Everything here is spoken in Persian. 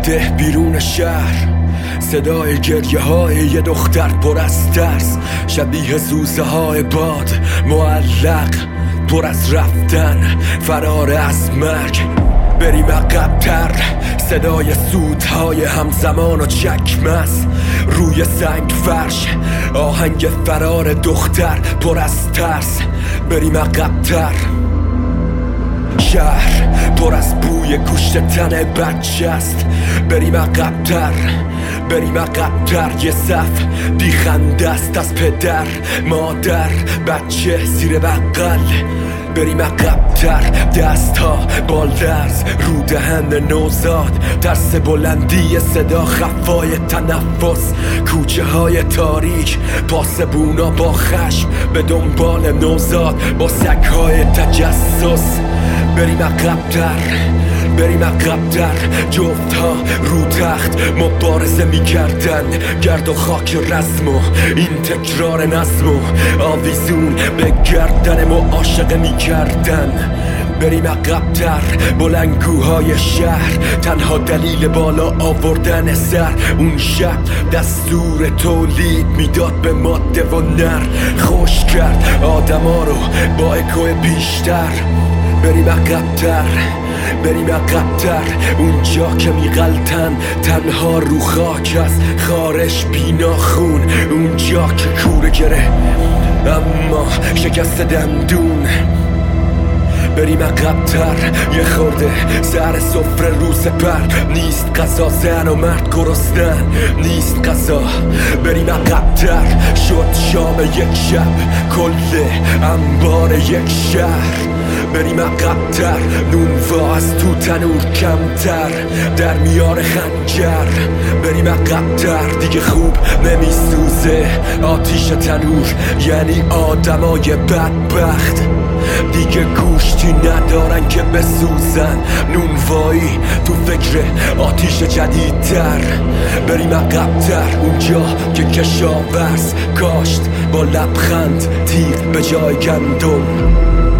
جاده بیرون شهر، صدای گریه های یه دختر پر از ترس، شبیه زوزه های باد معلق، پر از رفتن، فرار از مرگ. بریم عقب‌تر، صدای سودهای همزمان و چکمه روی سنگ فرش، آهنگ فرار دختر پر از ترس. بریم عقب‌تر، شهر پر از بوی گوشت تن بچه است. بریم عقب‌تر، بریم عقب‌تر، یه صف بیخنده است از پدر، مادر، بچه زیر بغل. بریم عقب‌تر، دست ها بالدرز رو دهن نوزاد، ترس بلندی صدا، خفای تنفس، کوچه های تاریک، پاسبونا با خشم به دنبال نوزاد با سگ های تجسس. بریم عقب‌تر، بریم عقب‌تر، جفت ها رو تخت مبارزه میکردن، گرد و خاک رسم و این تکرار نظم و آویزون به گردن معاشقه میکردن. بریم عقب‌تر، بلندگوهای شهر تنها دلیل بالا آوردن سر، اون شب دستور تولید میداد به ماده و نر، خوش کرد آدما رو با اکو بیشتر. بریم عقب‌تر، بریم عقب‌تر، اونجا که میغلطن تنها رو خاک است، خارش بینا خون، اونجا که کوره گره اما شکست دندون. بریم عقب‌تر، یه خورده سر سفره رو سپر، نیست غذا، زن و مرد گرسنن، نیست غذا. بریم عقب‌تر، شد شام یک شب، کل انبار یک شهر. بریم عقب‌تر، نونوا از تو تنور کمتر در میان خنجر. بریم عقب‌تر، دیگه خوب نمیسوزه آتیش تنور، یعنی آدمای بدبخت دیگه گوشتی ندارن که بسوزن، نونوایی تو فکر آتیش جدیدتر. بریم عقب‌تر، اونجا که کشاورز کاشت با لبخند تیغ به جای گندم.